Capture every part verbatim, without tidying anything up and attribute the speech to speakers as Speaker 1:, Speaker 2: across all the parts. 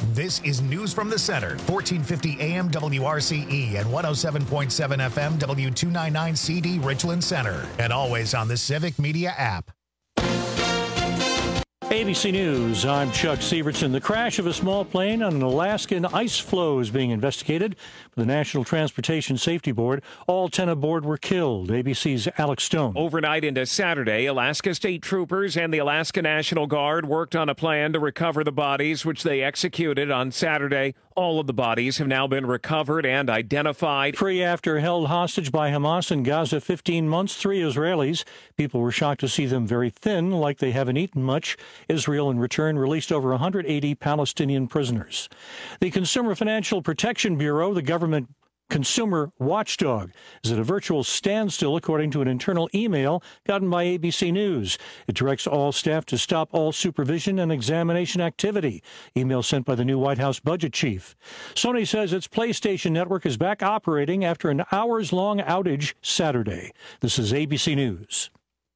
Speaker 1: This is News from the Center, fourteen fifty A M W R C E and one oh seven point seven F M W two ninety-nine C D Richland Center. And always on the Civic Media app.
Speaker 2: A B C News, I'm Chuck Severson. The crash of a small plane on an Alaskan ice floe is being investigated by the National Transportation Safety Board. All ten aboard were killed. A B C's Alex Stone.
Speaker 3: Overnight into Saturday, Alaska State Troopers and the Alaska National Guard worked on a plan to recover the bodies, which they executed on Saturday. All of the bodies have now been recovered and identified.
Speaker 2: Free after held hostage by Hamas in Gaza fifteen months, three Israelis. People were shocked to see them very thin, like they haven't eaten much. Israel, in return, released over one hundred eighty Palestinian prisoners. The Consumer Financial Protection Bureau, the government consumer watchdog, is at a virtual standstill, according to an internal email gotten by A B C News. It directs all staff to stop all supervision and examination activity. Email sent by the new White House budget chief. Sony says its PlayStation Network is back operating after an hours-long outage Saturday. This is A B C News.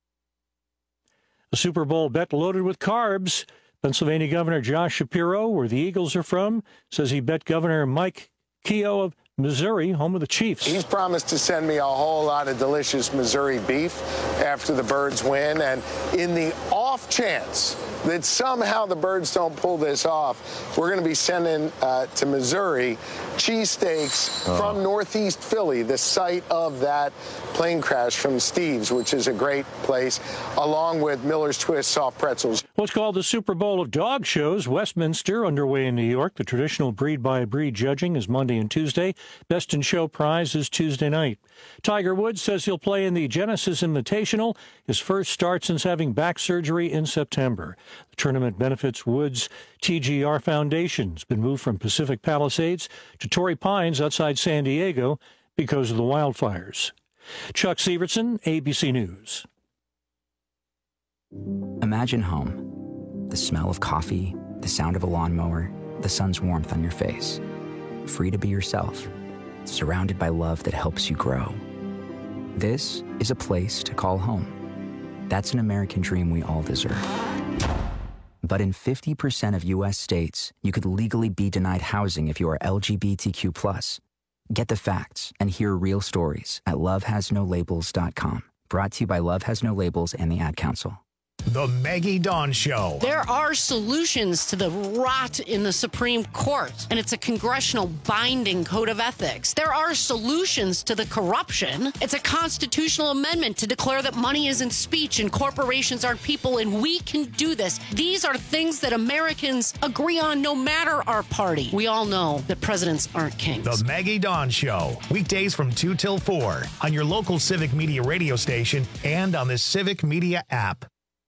Speaker 2: A Super Bowl bet loaded with carbs. Pennsylvania Governor Josh Shapiro, where the Eagles are from, says he bet Governor Mike Keogh of Missouri, home of the Chiefs.
Speaker 4: He's promised to send me a whole lot of delicious Missouri beef after the Birds win. And in the off chance that somehow the Birds don't pull this off, we're going to be sending uh, to Missouri cheesesteaks oh. from Northeast Philly, the site of that plane crash from Steve's, which is a great place, along with Miller's Twist soft pretzels.
Speaker 2: What's called the Super Bowl of dog shows, Westminster, underway in New York. The traditional breed-by-breed judging is Monday and Tuesday. Best in Show prize is Tuesday night. Tiger Woods says he'll play in the Genesis Invitational, his first start since having back surgery in September. The tournament benefits Woods' T G R Foundation. It's been moved from Pacific Palisades to Torrey Pines outside San Diego because of the wildfires. Chuck Severson, A B C News.
Speaker 5: Imagine home. The smell of coffee, the sound of a lawnmower, the sun's warmth on your face. Free to be yourself, surrounded by love that helps you grow. This is a place to call home. That's an American dream we all deserve. But in fifty percent of U S states, you could legally be denied housing if you are L G B T Q plus. Get the facts and hear real stories at love has no labels dot com. Brought to you by Love Has No Labels and the Ad Council.
Speaker 1: The Maggie Dawn Show.
Speaker 6: There are solutions to the rot in the Supreme Court, and it's a congressional binding code of ethics. There are solutions to the corruption. It's a constitutional amendment to declare that money isn't speech and corporations aren't people, and we can do this. These are things that Americans agree on no matter our party. We all know that presidents aren't kings.
Speaker 1: The Maggie Dawn Show. Weekdays from two till four on your local Civic Media radio station and on the Civic Media app.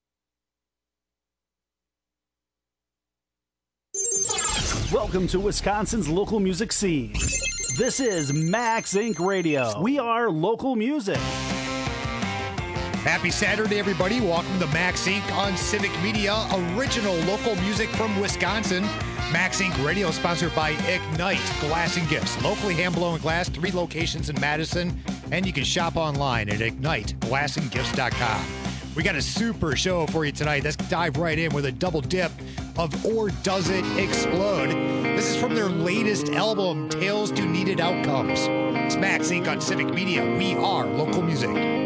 Speaker 7: Welcome to Wisconsin's local music scene. This is Max Incorporated. Radio. We are local music.
Speaker 8: Happy Saturday, everybody. Welcome to Max Incorporated on Civic Media, original local music from Wisconsin. Max Incorporated Radio, sponsored by Ignite Glass and Gifts. Locally hand-blown glass, three locations in Madison, and you can shop online at ignite glass and gifts dot com. We got a super show for you tonight. Let's dive right in with a double dip of Or Does It Explode? This is from their latest album, Tales to Needed Outcomes. It's Max Incorporated on Civic Media. We are local music.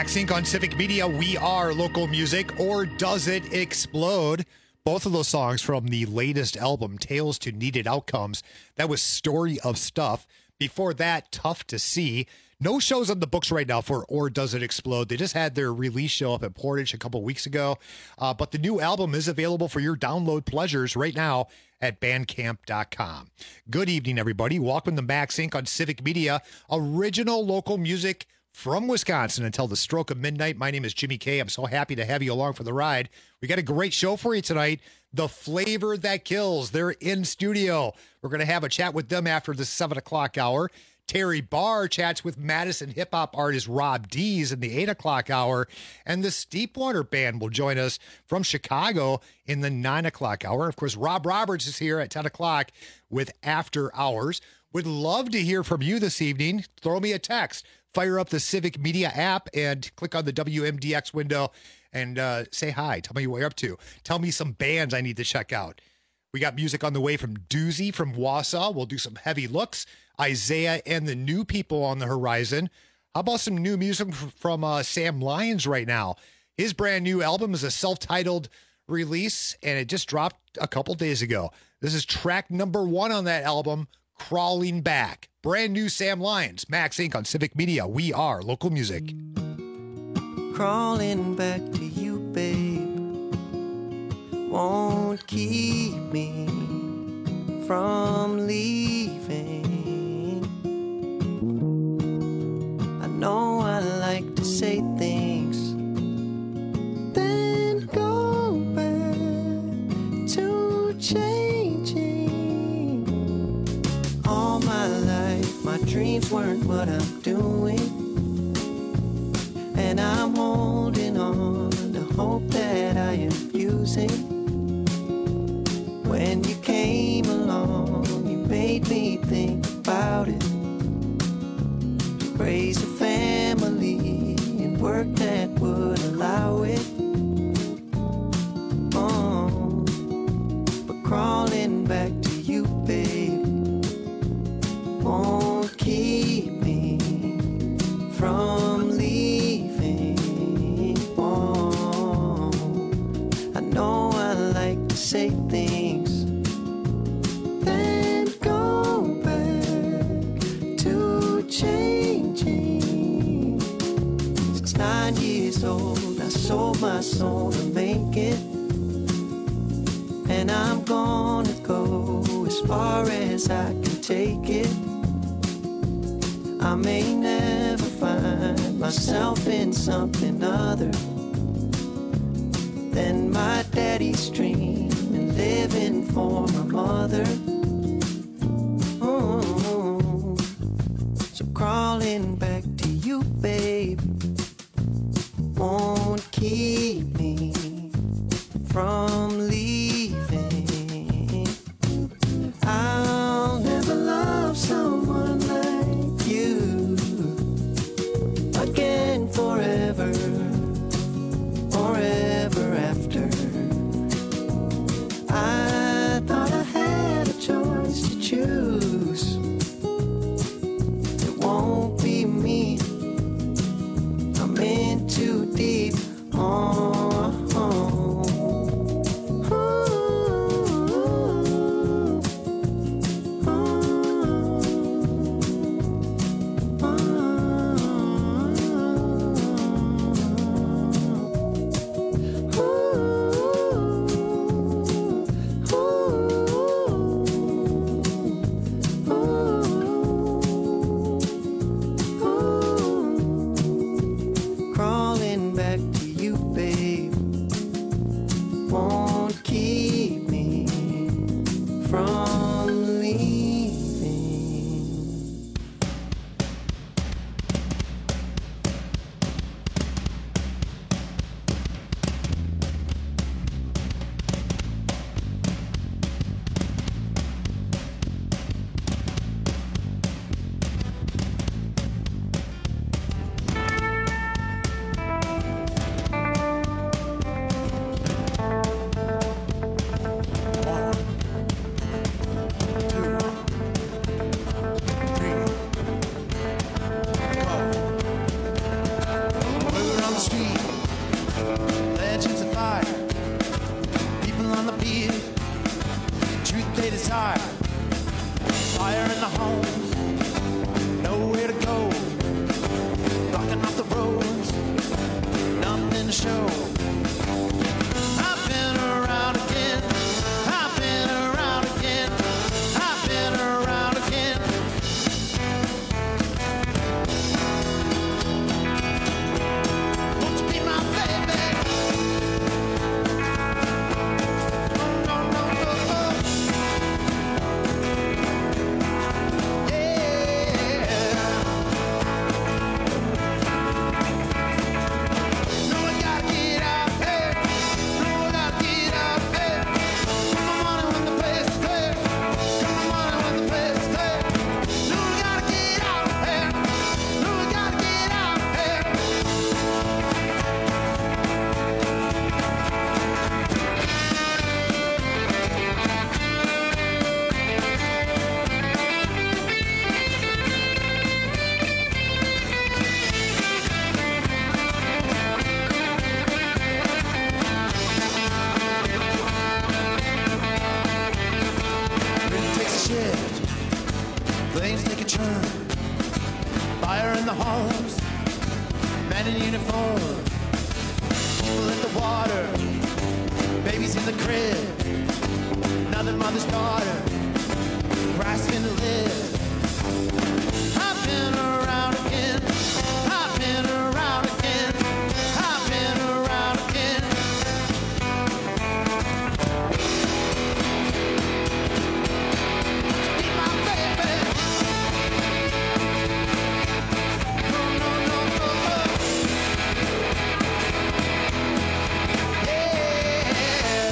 Speaker 8: Max Incorporated on Civic Media. We are local music, or does it explode? Both of those songs from the latest album, Tales to Needed Outcomes. That was Story of Stuff. Before that, Tough to See. No shows on the books right now for Or Does It Explode. They just had their release show up at Portage a couple weeks ago. Uh, but the new album is available for your download pleasures right now at bandcamp dot com. Good evening, everybody. Welcome to Max Incorporated on Civic Media. Original local music from Wisconsin until the stroke of midnight. My name is Jimmy K. I'm so happy to have you along for the ride. We got a great show for you tonight. The Flavor That Kills. They're in studio. We're going to have a chat with them after the seven o'clock hour. Terry Barr chats with Madison hip-hop artist Rob Dees in the eight o'clock hour. And the Steepwater Band will join us from Chicago in the nine o'clock hour. Of course, Rob Roberts is here at ten o'clock with After Hours. Would love to hear from you this evening. Throw me a text. Fire up the Civic Media app and click on the W M D X window and uh, say hi. Tell me what you're up to. Tell me some bands I need to check out. We got music on the way from Doozy from Wausau. We'll do some heavy looks. Isaiah and the New People on the horizon. How about some new music from uh, Sam Lyons right now? His brand new album is a self-titled release, and it just dropped a couple days ago. This is track number one on that album, Crawling Back. Brand new Sam Lyons, Max Incorporated on Civic Media. We are local music.
Speaker 9: Crawling back to you, babe, won't keep me from leaving. I know I like to say things, then go back to changing. All my life, my dreams weren't what I'm doing, and I'm holding on to hope that I am using. When you came along, you made me think about it. Raise a family and work that would allow it. Oh, but crawling back to you, babe, won't keep me from leaving. Oh, I know I like to say things, then go back to changing. Since nine years old, I sold my soul to make it, and I'm gonna go as far as I can take it. I may never find myself in something other than my daddy's dream and living for my mother. Oh, so crawling back to you, babe, won't keep me from leaving. I'll never love someone like you again forever, forever after. I thought I had a choice to choose. It won't be me. I'm in too deep. Oh, oh. the crib. Another mother's daughter. Grasping to live. I've been around again. I've been around again. I've been around again. Be my baby. No, no, no, no, no. Yeah.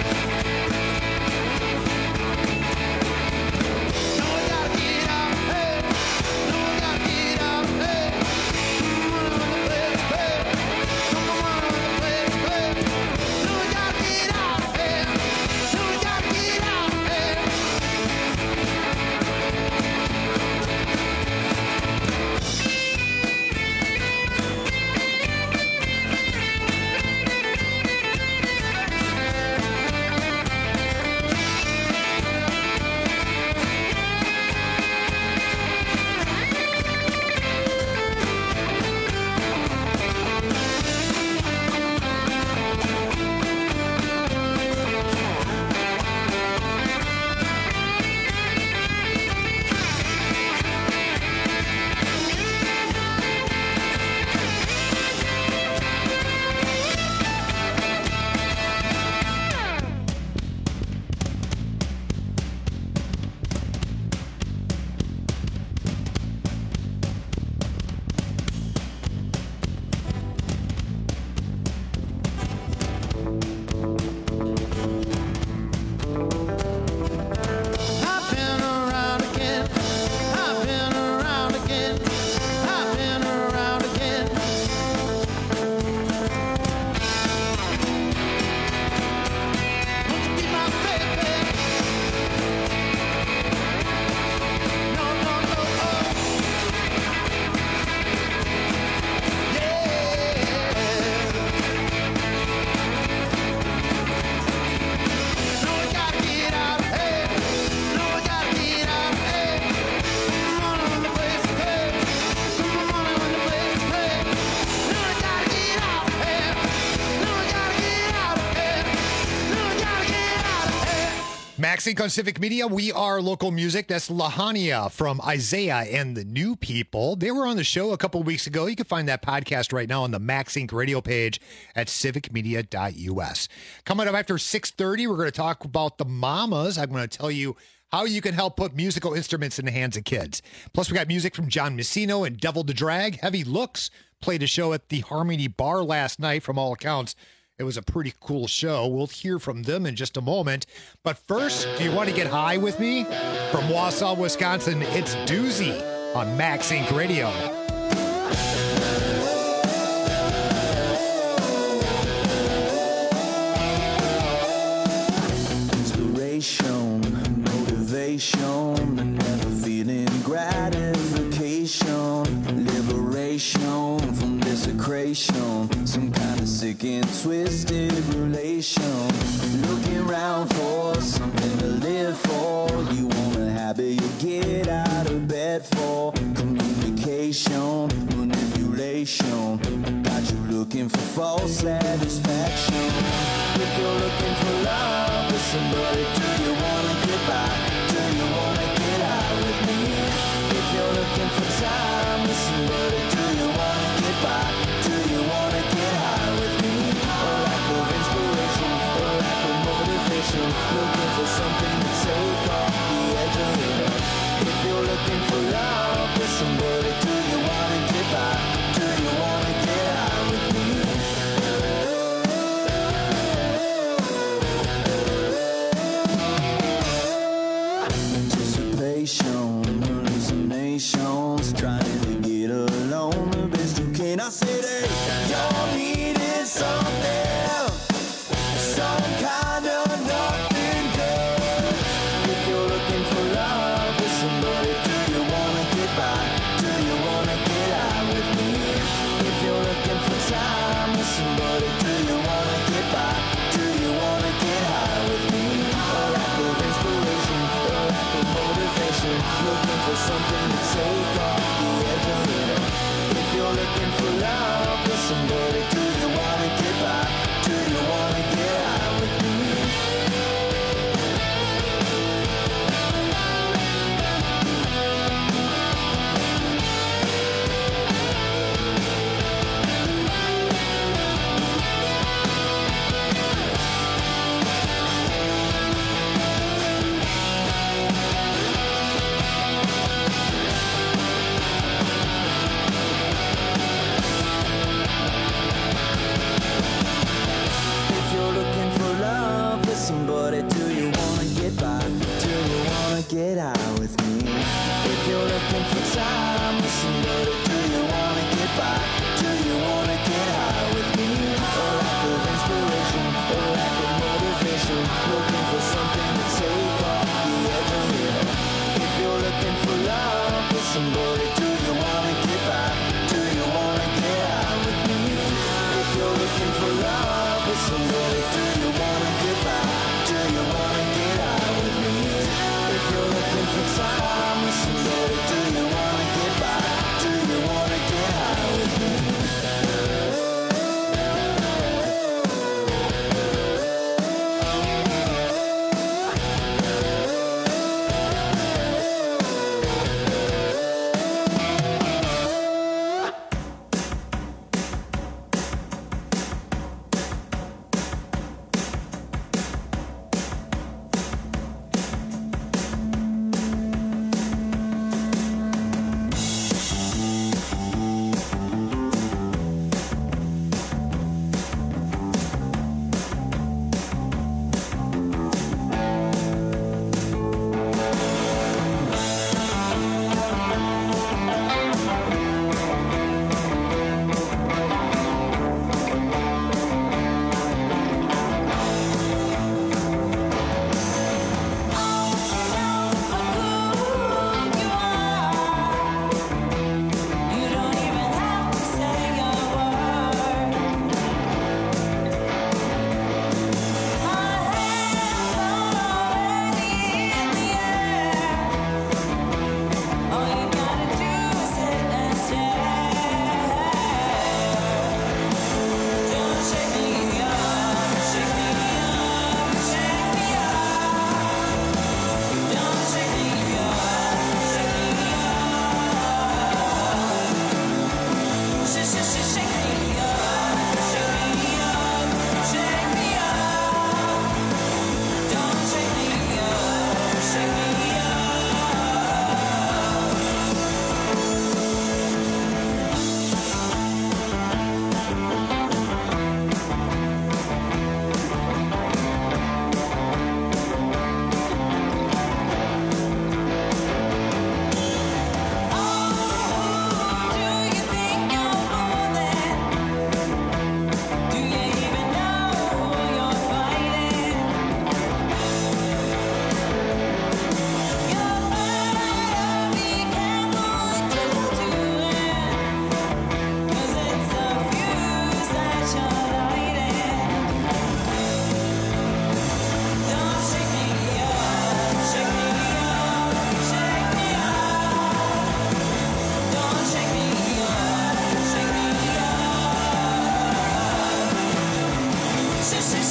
Speaker 9: No, I gotta get out, hey. No, I gotta get out, hey. Come on, on the place, hey. Come on, on the place, hey. No, I gotta get out, hey. No, I gotta get out, hey. I've been around again. I've been around again. I've been around again. Won't you be my baby? No, no, no, oh. Yeah. No, I gotta get out, hey. No, I gotta get out, hey. Come on, on the place, hey. Come on, on the place, hey. No, I gotta get out, hey. No, I gotta get out, hey. No, I gotta get out, hey.
Speaker 8: Max Inc on Civic Media. We are local music. That's Lahania from Isaiah and the New People. They were on the show a couple of weeks ago. You can find that podcast right now on the Max Inc radio page at civic media dot u s. Coming up after six thirty, we're going to talk about the mamas. I'm going to tell you how you can help put musical instruments in the hands of kids. Plus, we got music from John Messino and Devil to Drag. Heavy Looks played a show at the Harmony Bar last night. From all accounts, it was a pretty cool show. We'll hear from them in just a moment. But first, do you want to get high with me? From Wausau, Wisconsin, it's Doozy on Max Inc Radio.
Speaker 9: Inspiration, motivation, and never feeling gratification, liberation from desecration, some kind of sick and twisted relation, looking around for something to live for, you want a habit you get out of bed for, communication, manipulation.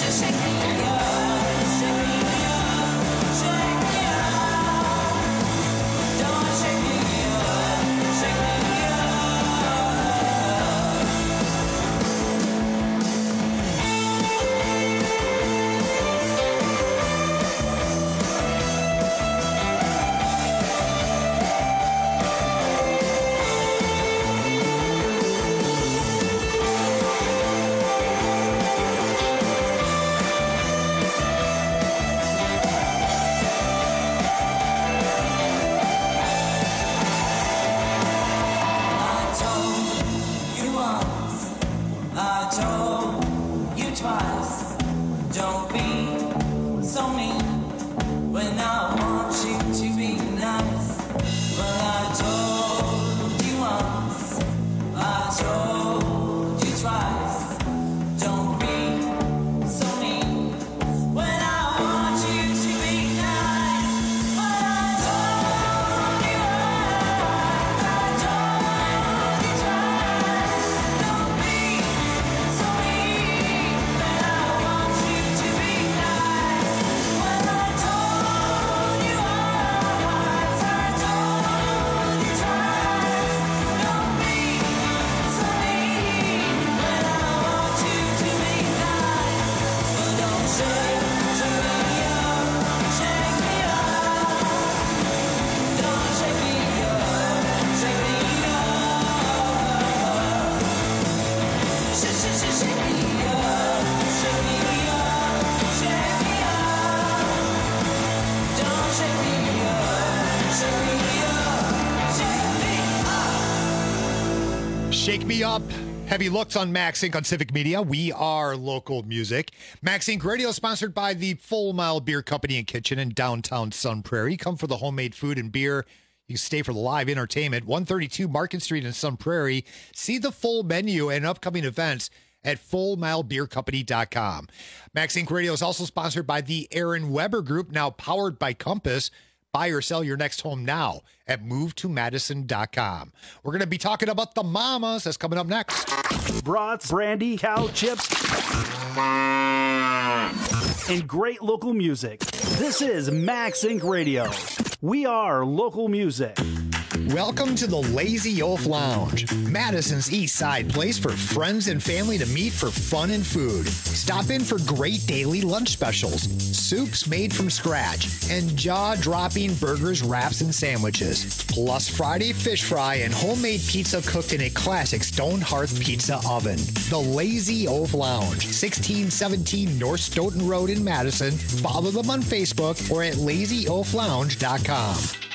Speaker 8: Shake Me Up. Heavy Looks on Max Incorporated on Civic Media. We are local music. Max Incorporated Radio sponsored by the Full Mile Beer Company and Kitchen in downtown Sun Prairie. Come for the homemade food and beer. You stay for the live entertainment. one thirty-two Market Street in Sun Prairie. See the full menu and upcoming events at full mile beer company dot com. Max Incorporated Radio is also sponsored by the Aaron Weber Group, now powered by Compass. Buy or sell your next home now at move to madison dot com. We're going to be talking about the Mamas. That's coming up next.
Speaker 7: Brats, brandy, cow chips, and great local music. This is Max Incorporated Radio. We are local music.
Speaker 8: Welcome to the Lazy Oaf Lounge, Madison's East Side place for friends and family to meet for fun and food. Stop in for great daily lunch specials, soups made from scratch, and jaw-dropping burgers, wraps, and sandwiches. Plus Friday fish fry and homemade pizza cooked in a classic stone hearth pizza oven. The Lazy Oaf Lounge, sixteen seventeen North Stoughton Road in Madison. Follow them on Facebook or at lazy oaf lounge dot com.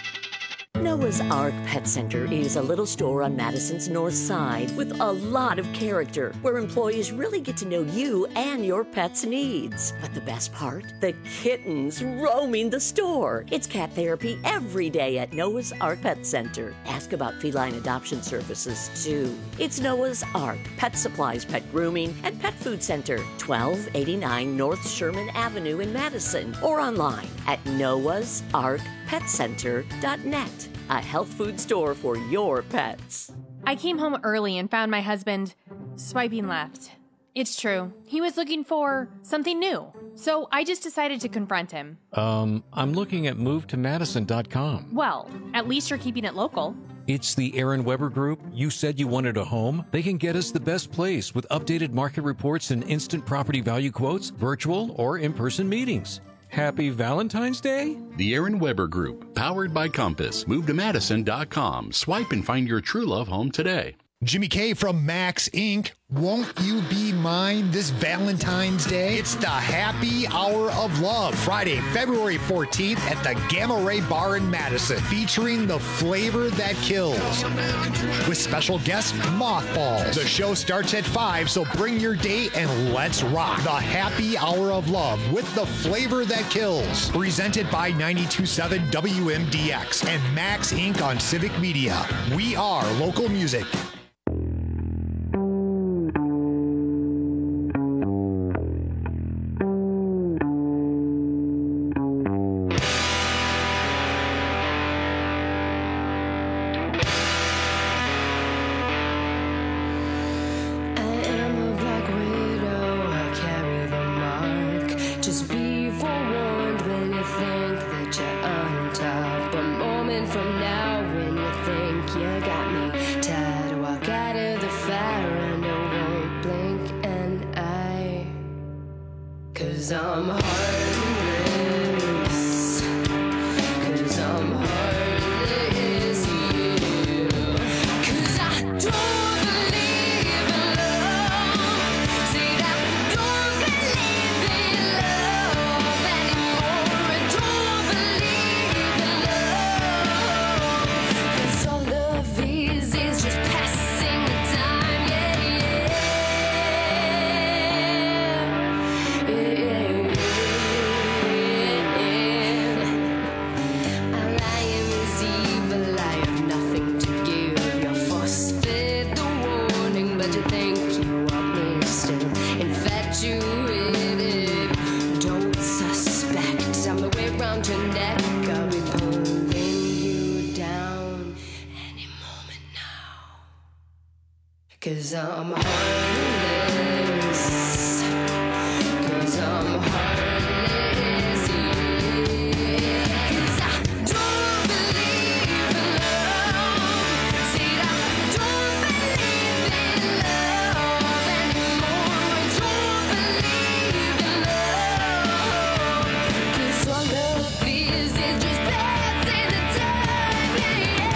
Speaker 10: Noah's Ark Pet Center is a little store on Madison's north side with a lot of character, where employees really get to know you and your pet's needs. But the best part? The kittens roaming the store. It's cat therapy every day at Noah's Ark Pet Center. Ask about feline adoption services, too. It's Noah's Ark Pet Supplies, Pet Grooming, and Pet Food Center, twelve eighty-nine North Sherman Avenue in Madison, or online at noahs ark pet center dot net. A health food store for your pets.
Speaker 11: I came home early and found my husband swiping left. It's true. He was looking for something new. So I just decided to confront him.
Speaker 12: Um, I'm looking at move to madison dot com.
Speaker 11: Well, at least you're keeping it local.
Speaker 12: It's the Aaron Weber Group. You said you wanted a home. They can get us the best place with updated market reports and instant property value quotes, virtual or in-person meetings. Happy Valentine's Day?
Speaker 13: The Aaron Weber Group, powered by Compass. move to madison dot com. Swipe and find your true love home today.
Speaker 8: Jimmy K from Max Incorporated. Won't you be mine this Valentine's Day? It's the Happy Hour of Love, Friday, February fourteenth at the Gamma Ray Bar in Madison, featuring the flavor that kills. With special guest Mothballs. The show starts at five, so bring your date and let's rock. The Happy Hour of Love with the flavor that kills. Presented by ninety-two point seven W M D X and Max Incorporated on Civic Media. We are local music.
Speaker 14: I am a black widow, I carry the mark. I'm heartless. 'Cause I'm heartless, yeah. 'Cause I don't believe in love. Said I don't believe in love anymore. I don't believe in love. 'Cause all love is is just passing the time, yeah, yeah. Cause I'm heartless. Cause I'm heartless, yeah. 'Cause I don't believe in love. Said I don't believe in love anymore. I don't believe in love. 'Cause all love is is just passing the time, yeah, yeah.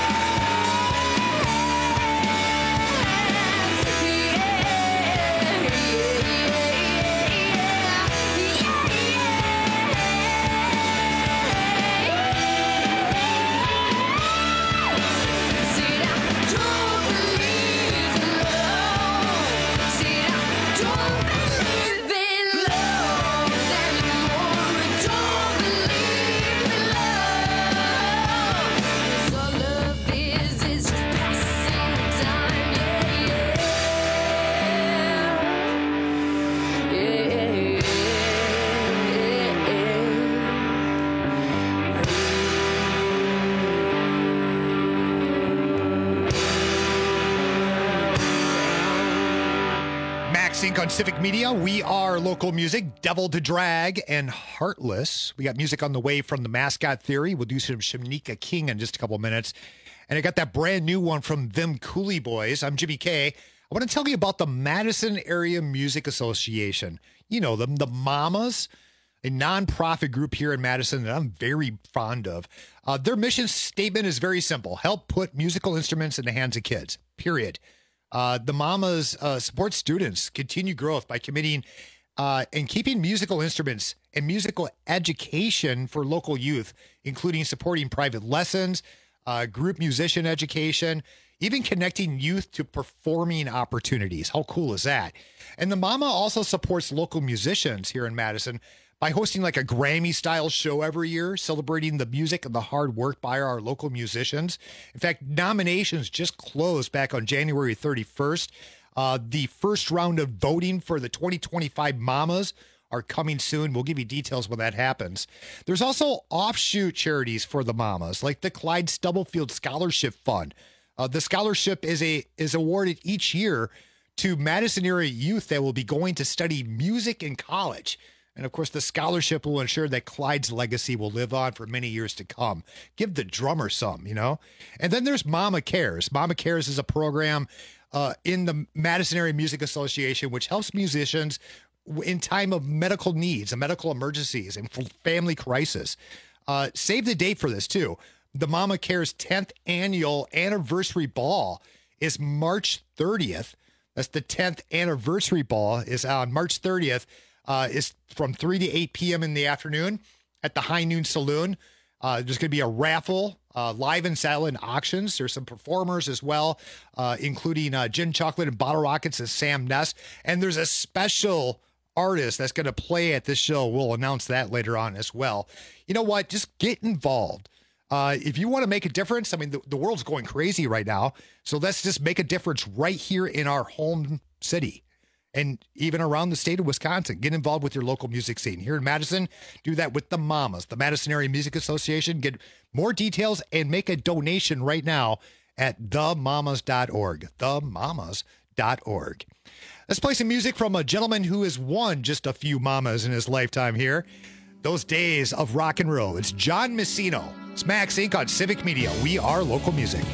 Speaker 8: Sync on Civic Media. We are local music, Devil to Drag and Heartless. We got music on the way from the Mascot Theory. We'll do some Shamnika King in just a couple minutes. And I got that brand new one from Them Cooley Boys. I'm Jimmy K. I want to tell you about the Madison Area Music Association. You know them, the Mamas, a nonprofit group here in Madison that I'm very fond of. Uh, their mission statement is very simple. Help put musical instruments in the hands of kids, period. Uh, the Mamas uh, support students' continue growth by committing uh, and keeping musical instruments and musical education for local youth, including supporting private lessons, uh, group musician education, even connecting youth to performing opportunities. How cool is that? And the Mama also supports local musicians here in Madison by hosting like a Grammy-style show every year, celebrating the music and the hard work by our local musicians. In fact, nominations just closed back on January thirty-first. Uh, the first round of voting for the twenty twenty-five Mamas are coming soon. We'll give you details when that happens. There's also offshoot charities for the Mamas, like the Clyde Stubblefield Scholarship Fund. Uh, the scholarship is a is awarded each year to Madison area youth that will be going to study music in college. And, of course, the scholarship will ensure that Clyde's legacy will live on for many years to come. Give the drummer some, you know? And then there's Mama Cares. Mama Cares is a program uh, in the Madison Area Music Association which helps musicians in time of medical needs and medical emergencies and family crisis. Uh, save the date for this, too. The Mama Cares tenth annual anniversary ball is March thirtieth. That's the tenth anniversary ball is on March thirtieth. Uh, is from three to eight p.m. in the afternoon at the High Noon Saloon. Uh, there's going to be a raffle, uh, live and silent auctions. There's some performers as well, uh, including uh, Gin Chocolate and Bottle Rockets and Sam Ness. And there's a special artist that's going to play at this show. We'll announce that later on as well. You know what? Just get involved. Uh, if you want to make a difference, I mean, the, the world's going crazy right now. So let's just make a difference right here in our home city. And even around the state of Wisconsin, get involved with your local music scene. Here in Madison, do that with the Mamas, the Madison Area Music Association. Get more details and make a donation right now at the mamas dot org, the mamas dot org. Let's play some music from a gentleman who has won just a few mamas in his lifetime here. Those days of rock and roll. It's John Messino. It's Max Incorporated on Civic Media. We are local music.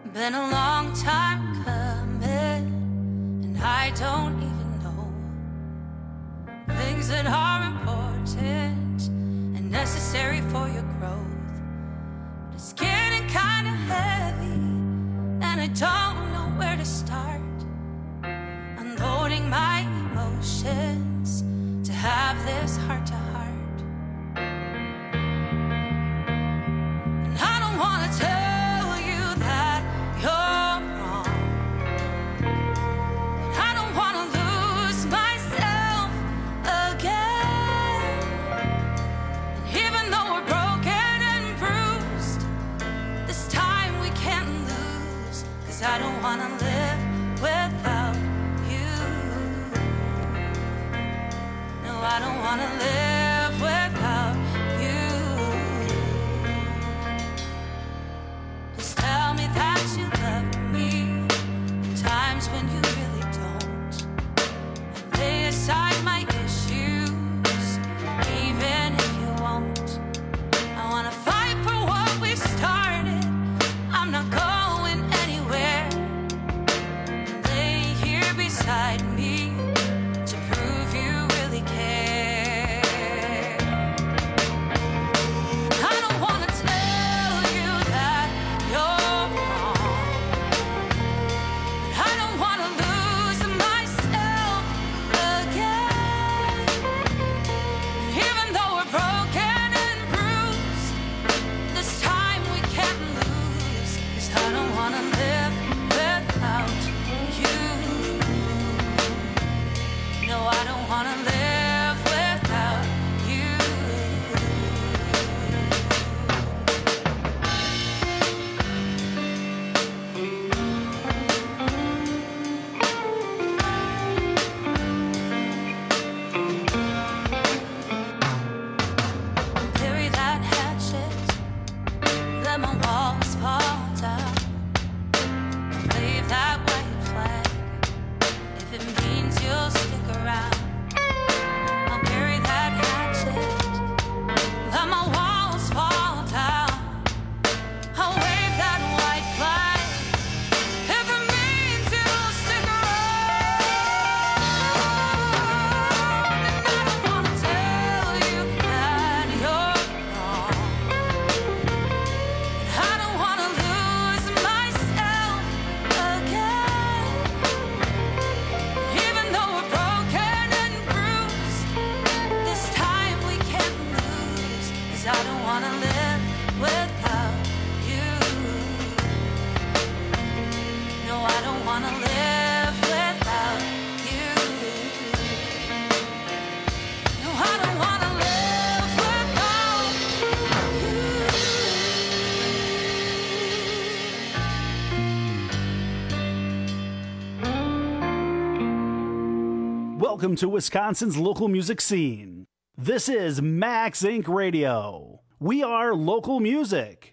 Speaker 15: Been a long time coming, and I don't even know things that are important and necessary for your growth. But it's getting kind of heavy, and I don't know where to start. Unloading my emotions to have this heart to heart. And I don't want to tell you that you're wrong. But I don't want to lose myself again. And even though we're broken and bruised, this time we can't lose. 'Cause I don't want to live without you. No, I don't want to live without you. Just tell me that you love me. The times when you really don't. And lay aside my issues, even if you won't. I want to fight for what we started. I'm not going anywhere. Lay here beside me to prove you really care. I don't want to tell you that you're wrong. But I don't want to lose myself again. Even though we're broken and bruised, this time we can't lose. 'Cause I don't want to live without you. No, I don't want to live without you. Bury that hatchet, let my walls fall down. Wave that white flag if it means you'll stick around. I'll bury that hatchet, let my walls fall down. I'll wave that white flag if it means you'll stick around. And I don't want to tell you that you're wrong. And I don't want to lose myself again. Even though we're broken and bruised, this time we can't lose. 'Cause I don't want to live without you. No, I don't want to live without you. No, I don't want to live without
Speaker 7: Welcome to Wisconsin's local music scene. This is Max Incorporated. Radio. We are local music.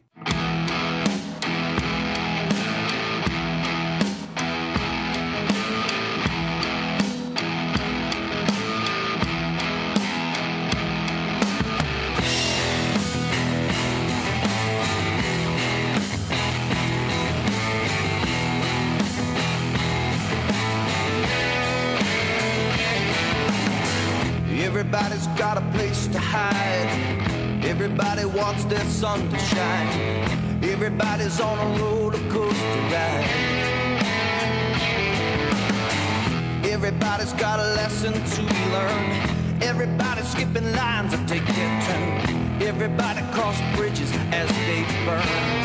Speaker 16: Everybody's got a place to hide. Everybody wants their sun to shine. Everybody's on a roller coaster ride. Everybody's got a lesson to learn. Everybody's skipping lines to take their turn. Everybody cross bridges as they burn.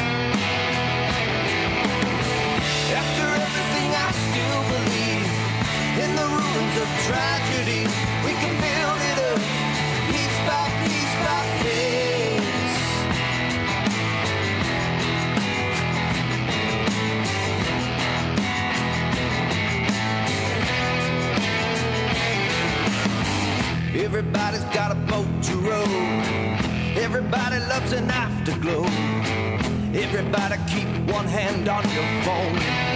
Speaker 16: After everything, I still believe in the ruins of tragedy. We can build it up, piece by piece by piece. Everybody's got a boat to row. Everybody loves an afterglow. Everybody keep one hand on your phone.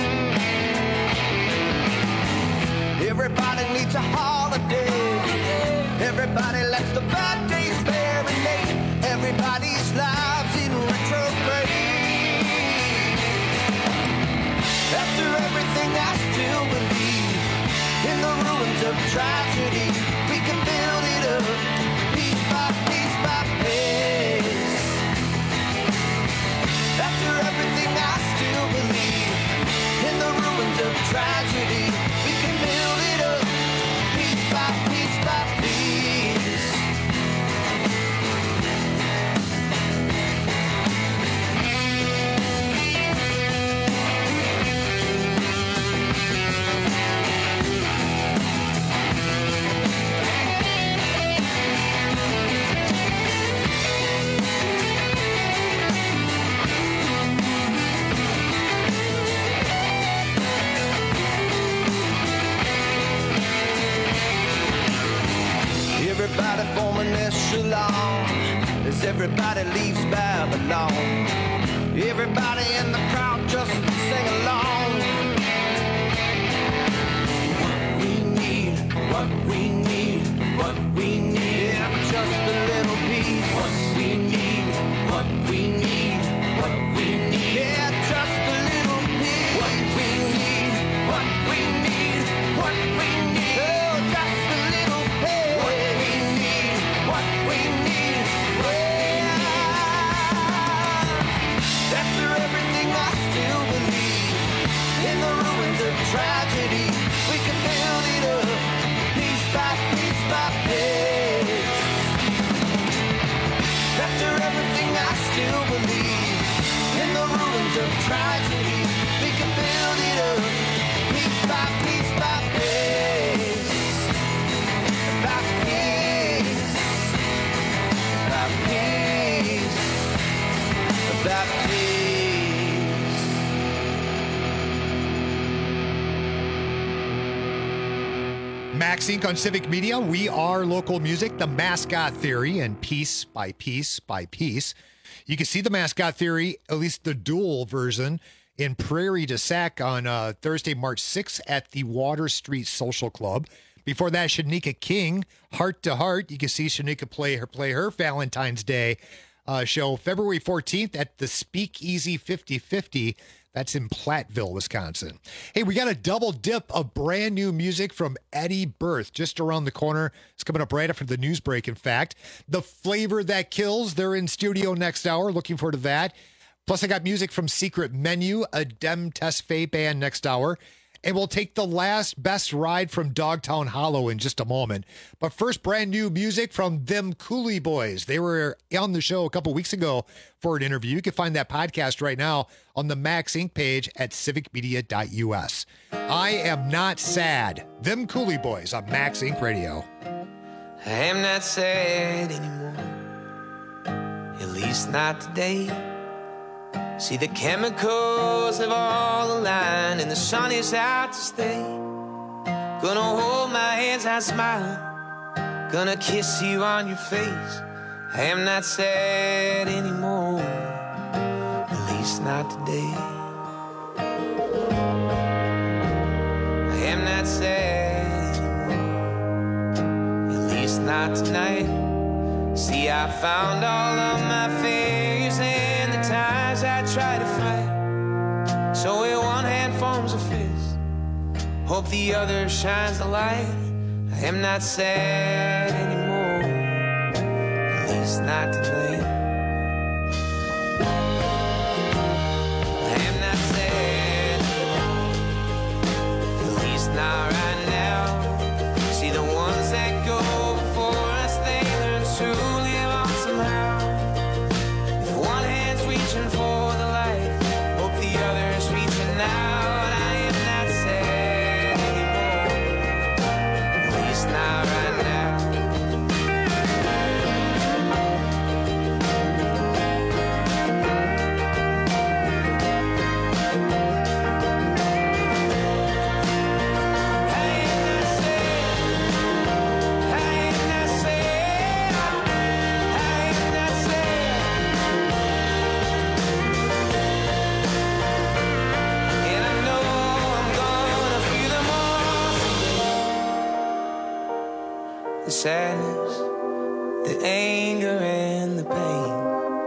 Speaker 16: Everybody needs a holiday. Everybody lets the bad days marinate. Everybody's lives in retrograde. of tragedy, we can build it up, piece by piece by piece. After everything I still believe, in the ruins of tragedy, we can build it up, piece by piece by piece. Everybody form an echelon as everybody leaves Babylon. Everybody in the crowd just sing along. What we need, what we need, what we need, yeah, just a little piece. What we need, what we need, what we need, yeah, just a little piece. What we need, what we need, what we need, oh, just a little piece. What we need, what we need, yeah. After everything I still believe, in the ruins of tragedy, we can build it up, piece by piece by piece. After everything I still believe, in the ruins of tragedy, we can build it up, piece by piece by piece. By piece, by piece, by piece.
Speaker 8: Max Incorporated on Civic Media. We are local music, the Mascot Theory, and piece by piece by piece. You can see the Mascot Theory, at least the dual version, in Prairie du Sac on uh, Thursday, March sixth at the Water Street Social Club. Before that, Shanika King, Heart to Heart. You can see Shanika play her play her Valentine's Day uh, show February fourteenth at the Speakeasy fifty fifty. That's in Platteville, Wisconsin. Hey, we got a double dip of brand new music from Eddie Berth just around the corner. It's coming up right after the news break, in fact. The Flavor That Kills, they're in studio next hour. Looking forward to that. Plus, I got music from Secret Menu, a Dem Tesfaye band next hour. And we'll take the last best ride from Dogtown Hollow in just a moment. But first, brand new music from Them Cooley Boys. They were on the show a couple weeks ago for an interview. You can find that podcast right now on the Max Incorporated page at civic media dot u s. I Am Not Sad. Them Cooley Boys on Max Incorporated Radio.
Speaker 17: I am not sad anymore, at least not today. See, the chemicals have all aligned and the sun is out to stay. Gonna hold my hands out smiling, gonna kiss you on your face. I am not sad anymore, at least not today. I am not sad anymore, at least not tonight. See, I found all of my fears and the times I try to fight. So with one hand forms a fist, hope the other shines the light. I am not sad anymore, at least not tonight. I am not sad, at least not right now. See, the ones that go before us, they learn to live on somehow. If one hand's reaching for the light, hope the other's reaching out. I am not sad anymore, at least not right now. The sadness, the anger, and the pain.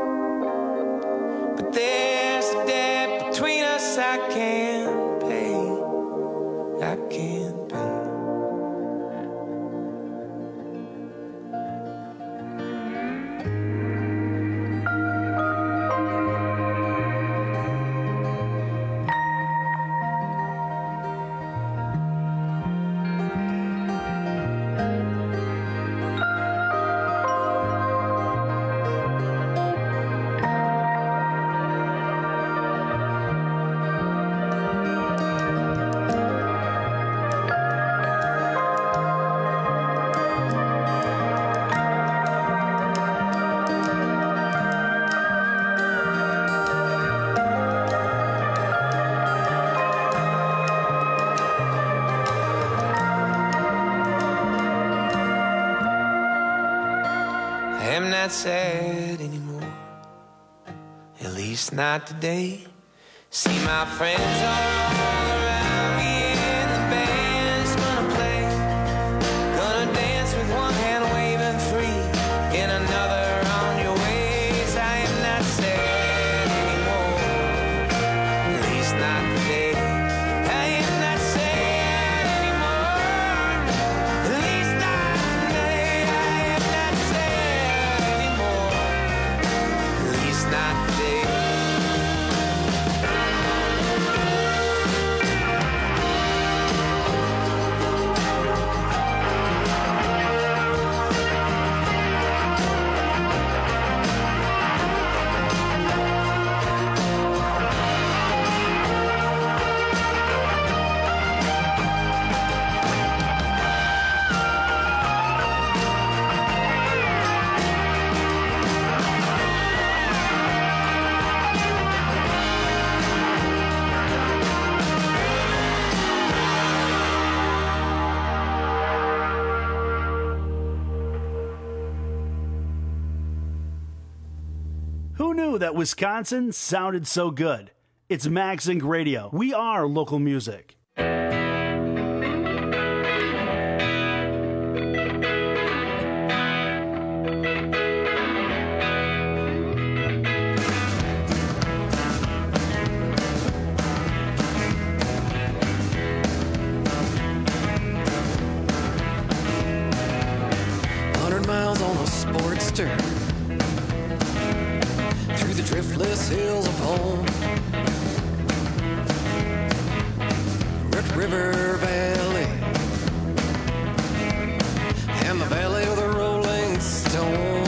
Speaker 17: But there's a debt between us I can't pay. I can't pay. not sad anymore. At least not today. See, my friends are all around me and the band's gonna play. Gonna dance with one hand waving free, in another on your ways. I am not sad anymore. At least not today. I am not sad anymore. At least not today. I am not sad anymore. At least not today.
Speaker 7: Who knew that Wisconsin sounded so good? It's Max Inc Radio. We are local music.
Speaker 18: Hundred miles on a Sportster through the driftless hills of home. Red River Valley and the valley of the Rolling Stone.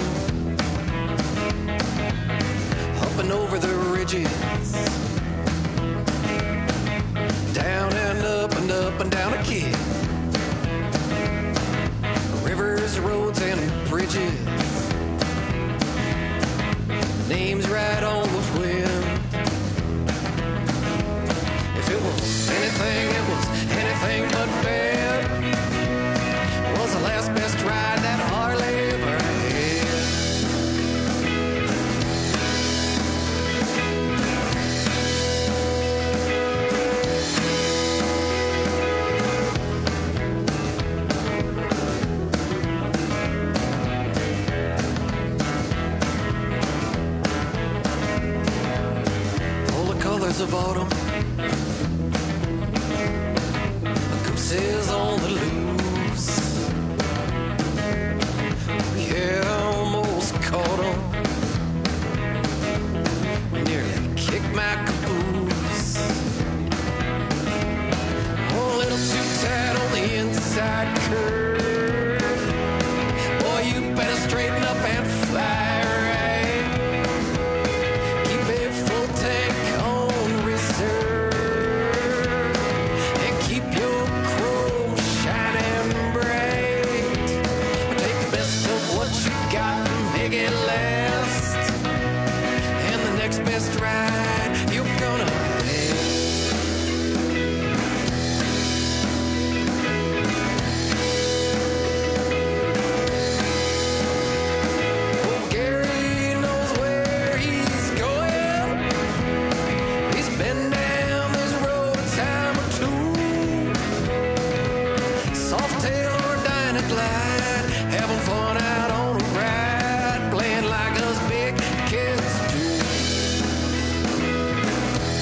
Speaker 18: Up and over the ridges, down and up and up and down again. Rivers, roads, and bridges, names right on the wind. If it was anything, it was anything but bad. It was the last best ride that Harley ever had. All the colors of autumn, gooses on the loose. Yeah, I almost caught 'em. Nearly kicked my caboose. Oh, a little too tight on the inside curve. Boy, you better straighten up and fly right. Keep a full tank on reserve and keep your chrome shining bright. Take the best of what you got and make it last. And the next best ride you're gonna have. Oh, Gary knows where he's going. He's been down this road a time or two. Softail or Dyna Glide, having fun out on a ride, playing like us big kids do.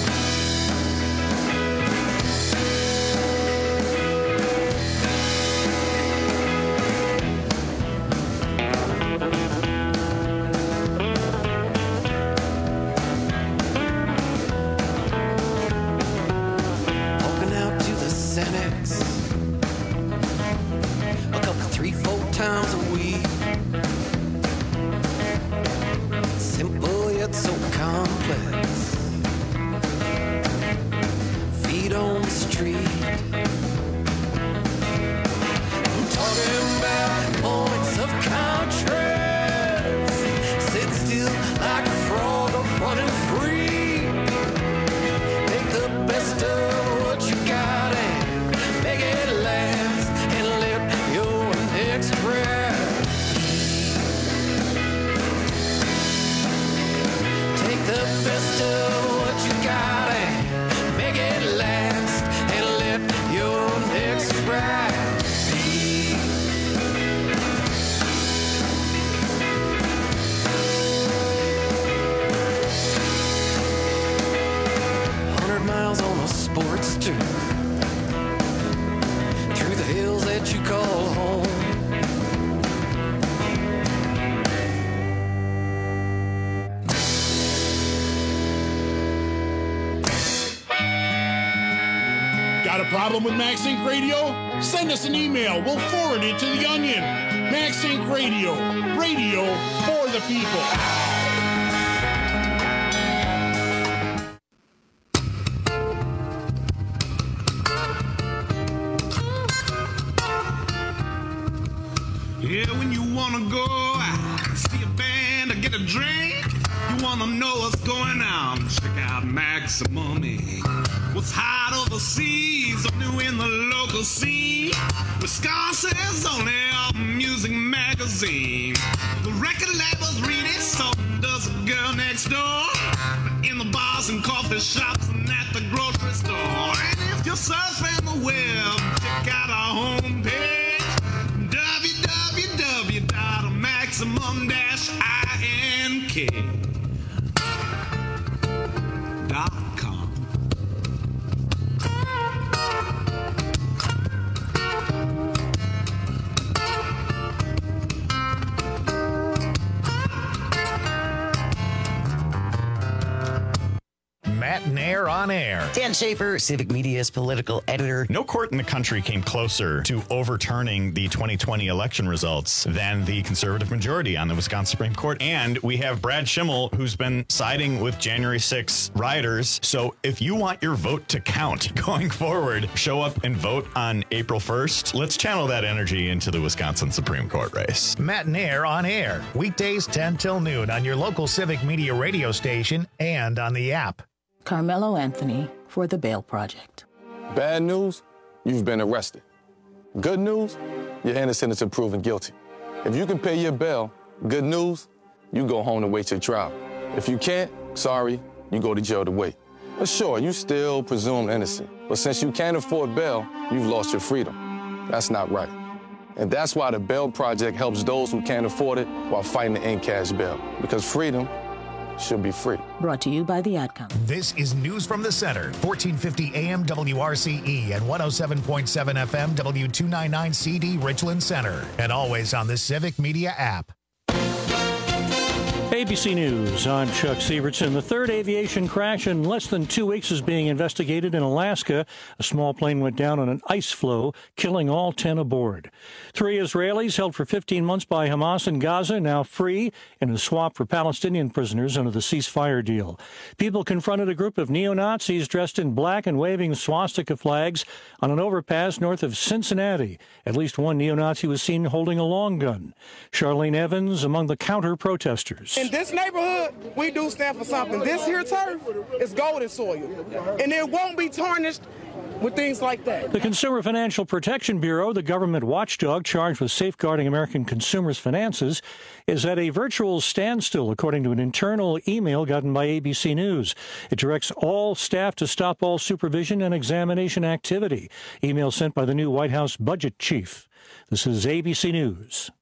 Speaker 18: best of what you got and make it last, and let your next ride be. Hundred miles on a Sportster through the hills that you call home.
Speaker 19: Got a problem with MaxInc Radio? Send us an email. We'll forward it to the Onion. MaxInc Radio. Radio for the people.
Speaker 20: Yeah, when you wanna go see a band or get a drink, you wanna know what's going on, check out Maximum Incorporated. What's hot overseas or new in the local scene, Wisconsin's only album music magazine. The record labels read it, so does the girl next door. In the bars and coffee shops and at the grocery store. And if you're surfing the web, check out our homepage, w w w dot maximum dash ink dot com.
Speaker 1: Matt Nair on air.
Speaker 21: Dan Schaefer, Civic Media's political editor.
Speaker 22: No court in the country came closer to overturning the twenty twenty election results than the conservative majority on the Wisconsin Supreme Court. And we have Brad Schimmel, who's been siding with January sixth rioters. So if you want your vote to count going forward, show up and vote on April first. Let's channel that energy into the Wisconsin Supreme Court race.
Speaker 1: Matt Nair on air. Weekdays ten till noon on your local Civic Media radio station and on the app.
Speaker 23: Carmelo Anthony for the Bail Project.
Speaker 24: Bad news, you've been arrested. Good news, you're innocent until proven guilty. If you can pay your bail, good news, you go home to wait your trial. If you can't, sorry, you go to jail to wait. But sure, you still presumed innocent. But since you can't afford bail, you've lost your freedom. That's not right. And that's why the Bail Project helps those who can't afford it while fighting to end cash bail. Because freedom should be free.
Speaker 23: Brought to you by The Outcome.
Speaker 1: This is News from the Center, fourteen fifty A M W R C E and one oh seven point seven F M W two ninety-nine C D Richland Center. And always on the Civic Media app.
Speaker 2: A B C News, I'm Chuck Sievertson. The third aviation crash in less than two weeks is being investigated in Alaska. A small plane went down on an ice floe, killing all ten aboard. Three Israelis held for fifteen months by Hamas in Gaza, now free in a swap for Palestinian prisoners under the ceasefire deal. People confronted a group of neo-Nazis dressed in black and waving swastika flags on an overpass north of Cincinnati. At least one neo-Nazi was seen holding a long gun. Charlene Evans among the counter-protesters.
Speaker 25: In this neighborhood, we do stand for something. This here turf is golden soil, and it won't be tarnished with things like that.
Speaker 2: The Consumer Financial Protection Bureau, the government watchdog charged with safeguarding American consumers' finances, is at a virtual standstill, according to an internal email gotten by A B C News. It directs all staff to stop all supervision and examination activity. Email sent by the new White House budget chief. This is A B C News.